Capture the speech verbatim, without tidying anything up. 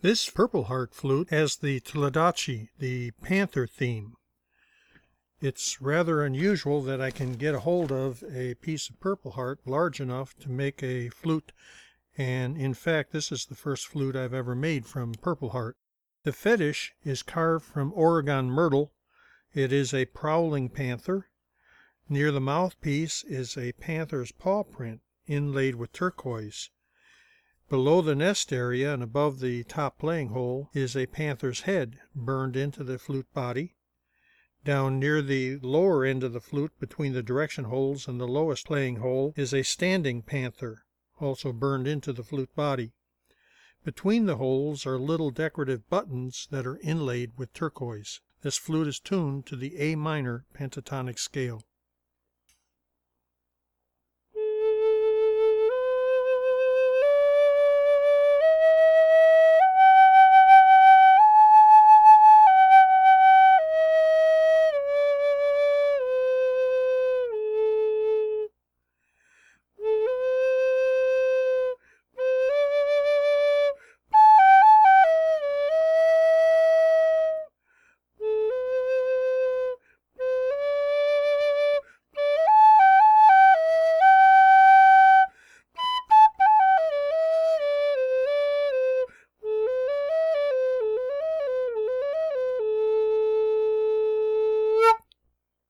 This Purple Heart flute has the Toledachi, the panther theme. It's rather unusual that I can get a hold of a piece of Purple Heart large enough to make a flute, and in fact this is the first flute I've ever made from Purple Heart. The fetish is carved from Oregon myrtle. It is a prowling panther. Near the mouthpiece is a panther's paw print inlaid with turquoise. Below the nest area and above the top playing hole is a panther's head burned into the flute body. Down near the lower end of the flute, between the direction holes and the lowest playing hole, is a standing panther, also burned into the flute body. Between the holes are little decorative buttons that are inlaid with turquoise. This flute is tuned to the A minor pentatonic scale.